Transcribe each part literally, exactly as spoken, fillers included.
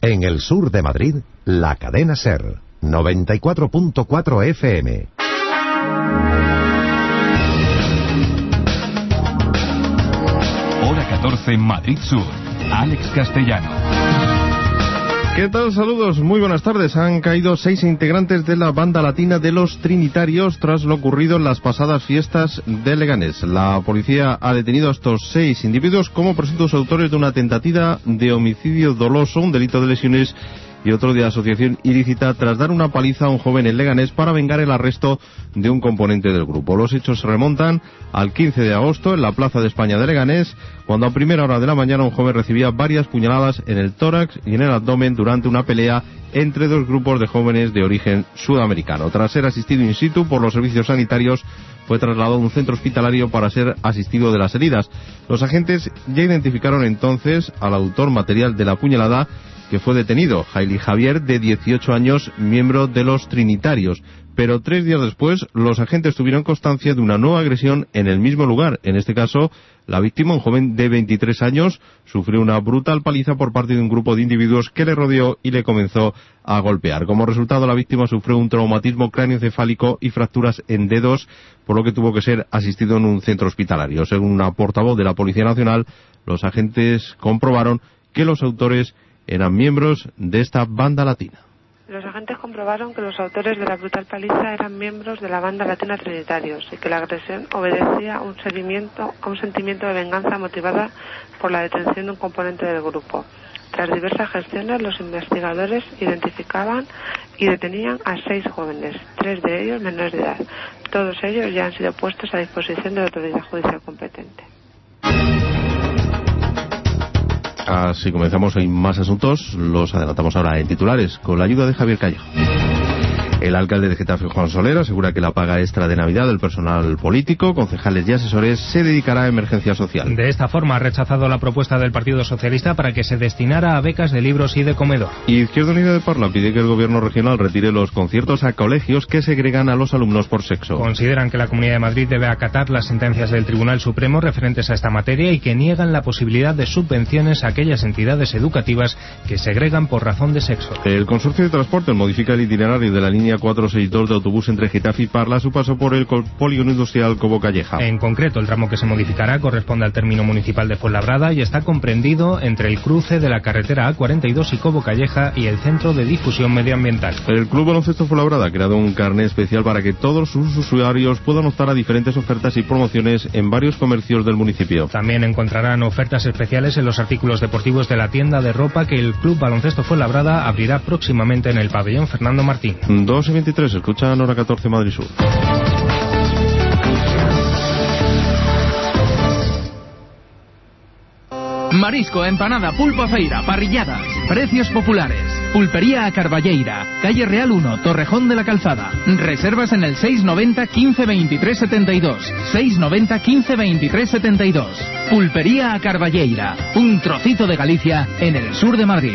En el sur de Madrid, la cadena SER, noventa y cuatro punto cuatro F M. Hora catorce, Madrid Sur. Alex Castellano. ¿Qué tal? Saludos, muy buenas tardes. Han caído seis integrantes de la banda latina de los Trinitarios tras lo ocurrido en las pasadas fiestas de Leganés. La policía ha detenido a estos seis individuos como presuntos autores de una tentativa de homicidio doloso, un delito de lesiones y otro de asociación ilícita tras dar una paliza a un joven en Leganés para vengar el arresto de un componente del grupo. Los hechos se remontan al quince de agosto en la Plaza de España de Leganés, cuando a primera hora de la mañana un joven recibía varias puñaladas en el tórax y en el abdomen durante una pelea entre dos grupos de jóvenes de origen sudamericano. Tras ser asistido in situ por los servicios sanitarios, fue trasladado a un centro hospitalario para ser asistido de las heridas. Los agentes ya identificaron entonces al autor material de la puñalada, que fue detenido, Hailey Javier, de dieciocho años, miembro de los Trinitarios. Pero tres días después, los agentes tuvieron constancia de una nueva agresión en el mismo lugar. En este caso, la víctima, un joven de veintitrés años, sufrió una brutal paliza por parte de un grupo de individuos que le rodeó y le comenzó a golpear. Como resultado, la víctima sufrió un traumatismo cráneoencefálico y fracturas en dedos, por lo que tuvo que ser asistido en un centro hospitalario. Según una portavoz de la Policía Nacional, los agentes comprobaron que los autores eran miembros de esta banda latina. Los agentes comprobaron que los autores de la brutal paliza eran miembros de la banda latina Trinitarios y que la agresión obedecía a un, seguimiento, a un sentimiento de venganza motivada por la detención de un componente del grupo. Tras diversas gestiones, los investigadores identificaban y detenían a seis jóvenes, tres de ellos menores de edad. Todos ellos ya han sido puestos a disposición de la autoridad judicial competente. Así comenzamos, hay más asuntos, los adelantamos ahora en titulares, con la ayuda de Javier Callejo. El alcalde de Getafe, Juan Soler, asegura que la paga extra de Navidad del personal político, concejales y asesores se dedicará a emergencia social. De esta forma ha rechazado la propuesta del Partido Socialista para que se destinara a becas de libros y de comedor. Y Izquierda Unida de Parla pide que el gobierno regional retire los conciertos a colegios que segregan a los alumnos por sexo. Consideran que la Comunidad de Madrid debe acatar las sentencias del Tribunal Supremo referentes a esta materia y que niegan la posibilidad de subvenciones a aquellas entidades educativas que segregan por razón de sexo. El Consorcio de Transporte modifica el itinerario de la línea cuatrocientos sesenta y dos de autobús entre Getafe y Parla a su paso por el polígono industrial Cobo Calleja. En concreto, el tramo que se modificará corresponde al término municipal de Fuenlabrada y está comprendido entre el cruce de la carretera A cuarenta y dos y Cobo Calleja y el Centro de Difusión Medioambiental. El Club Baloncesto Fuenlabrada ha creado un carné especial para que todos sus usuarios puedan optar a diferentes ofertas y promociones en varios comercios del municipio. También encontrarán ofertas especiales en los artículos deportivos de la tienda de ropa que el Club Baloncesto Fuenlabrada abrirá próximamente en el pabellón Fernando Martín. dos y veintitrés, escuchan Hora catorce, Madrid Sur. Marisco, empanada, pulpo, feira, parrilladas, precios populares. Pulpería a Carballeira, calle Real uno, Torrejón de la Calzada. Reservas en el seis noventa quince veintitrés setenta y dos. seis noventa quince veintitrés setenta y dos. Pulpería a Carballeira, un trocito de Galicia en el sur de Madrid.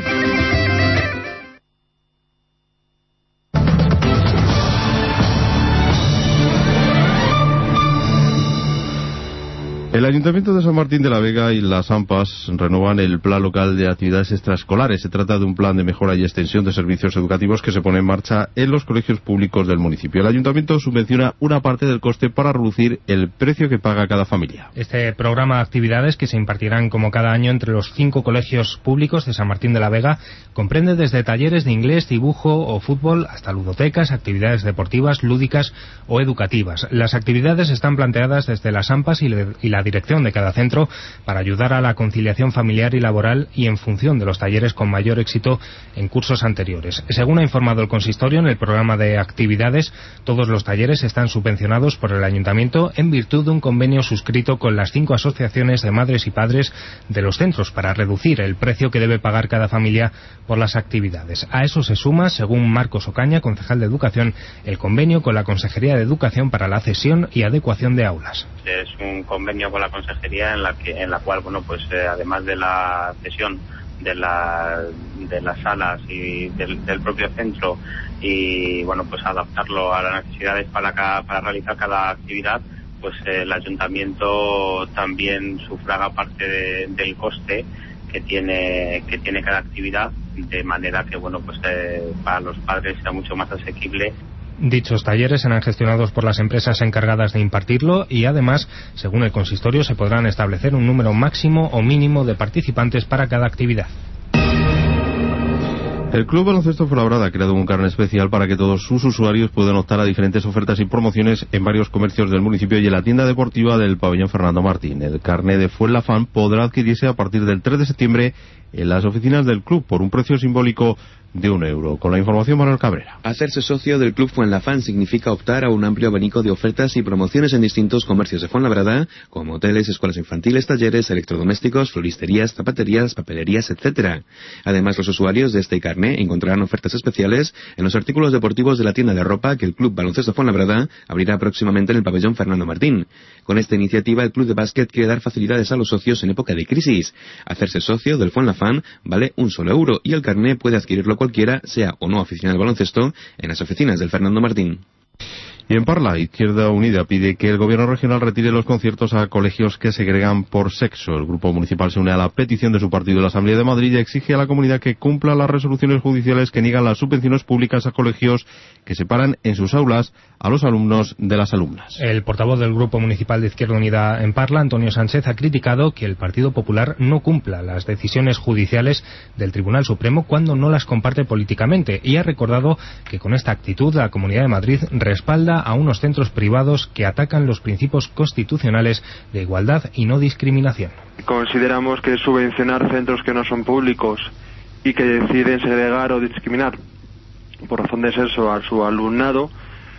El Ayuntamiento de San Martín de la Vega y las AMPAs renuevan el Plan Local de Actividades Extraescolares. Se trata de un plan de mejora y extensión de servicios educativos que se pone en marcha en los colegios públicos del municipio. El Ayuntamiento subvenciona una parte del coste para reducir el precio que paga cada familia. Este programa de actividades, que se impartirán como cada año entre los cinco colegios públicos de San Martín de la Vega, comprende desde talleres de inglés, dibujo o fútbol hasta ludotecas, actividades deportivas, lúdicas o educativas. Las actividades están planteadas desde las AMPAs y la dirección de cada centro para ayudar a la conciliación familiar y laboral y en función de los talleres con mayor éxito en cursos anteriores. Según ha informado el consistorio, en el programa de actividades todos los talleres están subvencionados por el Ayuntamiento en virtud de un convenio suscrito con las cinco asociaciones de madres y padres de los centros para reducir el precio que debe pagar cada familia por las actividades. A eso se suma, según Marcos Ocaña, concejal de Educación, el convenio con la Consejería de Educación para la cesión y adecuación de aulas. Es un convenio con la consejería en la que en la cual bueno pues eh, además de la cesión de la de las salas y del, del propio centro y bueno pues adaptarlo a las necesidades para cada, para realizar cada actividad, pues eh, el ayuntamiento también sufraga parte de, del coste que tiene que tiene cada actividad de manera que, bueno, pues eh, para los padres sea mucho más asequible. Dichos talleres serán gestionados por las empresas encargadas de impartirlo y además, según el consistorio, se podrán establecer un número máximo o mínimo de participantes para cada actividad. El Club Baloncesto Fuenlabrada ha creado un carnet especial para que todos sus usuarios puedan optar a diferentes ofertas y promociones en varios comercios del municipio y en la tienda deportiva del pabellón Fernando Martín. El carnet de Fuenlafan podrá adquirirse a partir del tres de septiembre en las oficinas del club por un precio simbólico de un euro. Con la información, Manuel Cabrera. Hacerse socio del Club Fuenlafan significa optar a un amplio abanico de ofertas y promociones en distintos comercios de Fuenlabrada, como hoteles, escuelas infantiles, talleres, electrodomésticos, floristerías, zapaterías, papelerías, etcétera. Además, los usuarios de este carné encontrarán ofertas especiales en los artículos deportivos de la tienda de ropa que el Club Baloncesto Fuenlabrada abrirá próximamente en el pabellón Fernando Martín. Con esta iniciativa, el Club de Básquet quiere dar facilidades a los socios en época de crisis. Hacerse socio del Fuenlafan vale un solo euro y el carné puede adquirirlo cualquiera, sea o no aficionado al baloncesto, en las oficinas del Fernando Martín. Y en Parla, Izquierda Unida pide que el gobierno regional retire los conciertos a colegios que segregan por sexo. El grupo municipal se une a la petición de su partido en la Asamblea de Madrid y exige a la comunidad que cumpla las resoluciones judiciales que niegan las subvenciones públicas a colegios que separan en sus aulas a los alumnos de las alumnas. El portavoz del grupo municipal de Izquierda Unida en Parla, Antonio Sánchez, ha criticado que el Partido Popular no cumpla las decisiones judiciales del Tribunal Supremo cuando no las comparte políticamente y ha recordado que con esta actitud la Comunidad de Madrid respalda a unos centros privados que atacan los principios constitucionales de igualdad y no discriminación. Consideramos que subvencionar centros que no son públicos y que deciden segregar o discriminar por razón de sexo a su alumnado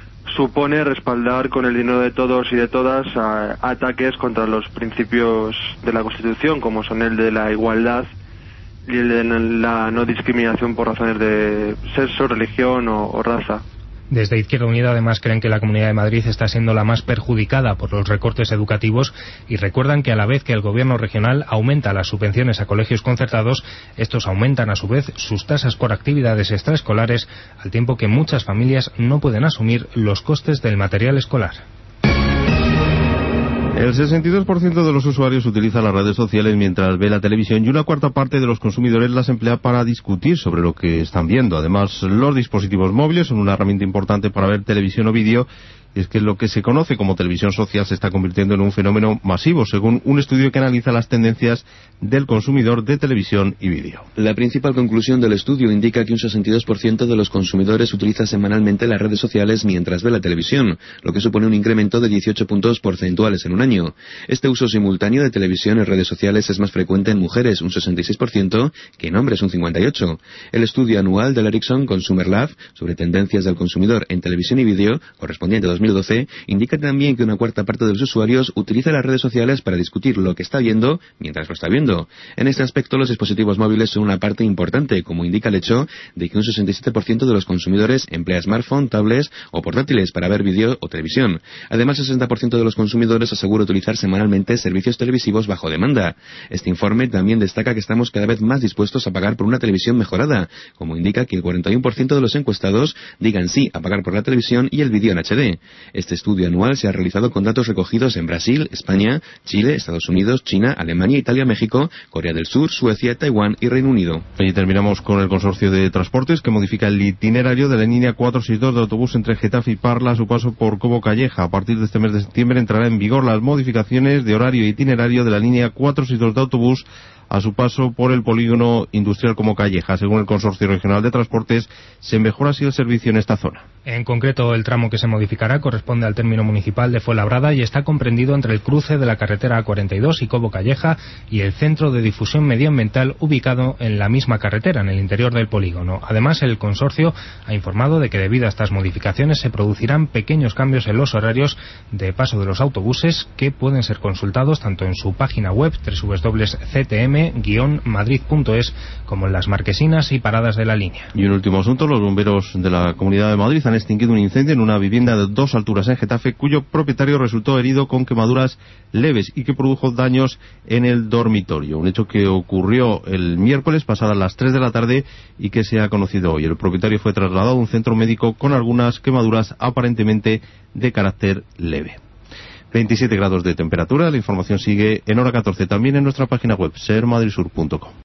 supone respaldar con el dinero de todos y de todas a ataques contra los principios de la Constitución, como son el de la igualdad y el de la no discriminación por razones de sexo, religión o, o raza. Desde Izquierda Unida además creen que la Comunidad de Madrid está siendo la más perjudicada por los recortes educativos y recuerdan que a la vez que el gobierno regional aumenta las subvenciones a colegios concertados, estos aumentan a su vez sus tasas por actividades extraescolares, al tiempo que muchas familias no pueden asumir los costes del material escolar. El sesenta y dos por ciento de los usuarios utiliza las redes sociales mientras ve la televisión y una cuarta parte de los consumidores las emplea para discutir sobre lo que están viendo. Además, los dispositivos móviles son una herramienta importante para ver televisión o vídeo. Y es que lo que se conoce como televisión social se está convirtiendo en un fenómeno masivo, según un estudio que analiza las tendencias del consumidor de televisión y vídeo. La principal conclusión del estudio indica que un sesenta y dos por ciento de los consumidores utiliza semanalmente las redes sociales mientras ve la televisión, lo que supone un incremento de dieciocho puntos porcentuales en un año. Este uso simultáneo de televisión y redes sociales es más frecuente en mujeres, un sesenta y seis por ciento, que en hombres, un cincuenta y ocho por ciento. El estudio anual del Ericsson Consumer Lab sobre tendencias del consumidor en televisión y vídeo, correspondiente a dos mil doce, indica también que una cuarta parte de los usuarios utiliza las redes sociales para discutir lo que está viendo mientras lo está viendo. En este aspecto, los dispositivos móviles son una parte importante, como indica el hecho de que un sesenta y siete por ciento de los consumidores emplea smartphone, tablets o portátiles para ver vídeo o televisión. Además, el sesenta por ciento de los consumidores asegura utilizar semanalmente servicios televisivos bajo demanda. Este informe también destaca que estamos cada vez más dispuestos a pagar por una televisión mejorada, como indica que el cuarenta y uno por ciento de los encuestados digan sí a pagar por la televisión y el vídeo en H D. Este estudio anual se ha realizado con datos recogidos en Brasil, España, Chile, Estados Unidos, China, Alemania, Italia, México, Corea del Sur, Suecia, Taiwán y Reino Unido. Y terminamos con el consorcio de transportes que modifica el itinerario de la línea cuatrocientos sesenta y dos de autobús entre Getafe y Parla a su paso por Cobo Calleja. A partir de este mes de septiembre entrará en vigor las modificaciones de horario e itinerario de la línea cuatrocientos sesenta y dos de autobús a su paso por el polígono industrial como Calleja. Según el Consorcio Regional de Transportes, se mejora así el servicio en esta zona. En concreto, el tramo que se modificará corresponde al término municipal de Fuenlabrada y está comprendido entre el cruce de la carretera A cuarenta y dos y Cobo Calleja y el centro de difusión medioambiental ubicado en la misma carretera, en el interior del polígono. Además, el consorcio ha informado de que debido a estas modificaciones se producirán pequeños cambios en los horarios de paso de los autobuses que pueden ser consultados tanto en su página web doble u doble u doble u punto c t m guion madrid punto es como en las marquesinas y paradas de la línea. Y un último asunto, los bomberos de la Comunidad de Madrid han extinguido un incendio en una vivienda de dos alturas en Getafe cuyo propietario resultó herido con quemaduras leves y que produjo daños en el dormitorio. Un hecho que ocurrió el miércoles pasadas las tres de la tarde y que se ha conocido hoy. El propietario fue trasladado a un centro médico con algunas quemaduras aparentemente de carácter leve. veintisiete grados de temperatura, la información sigue en hora catorce, también en nuestra página web ser madrid sur punto com.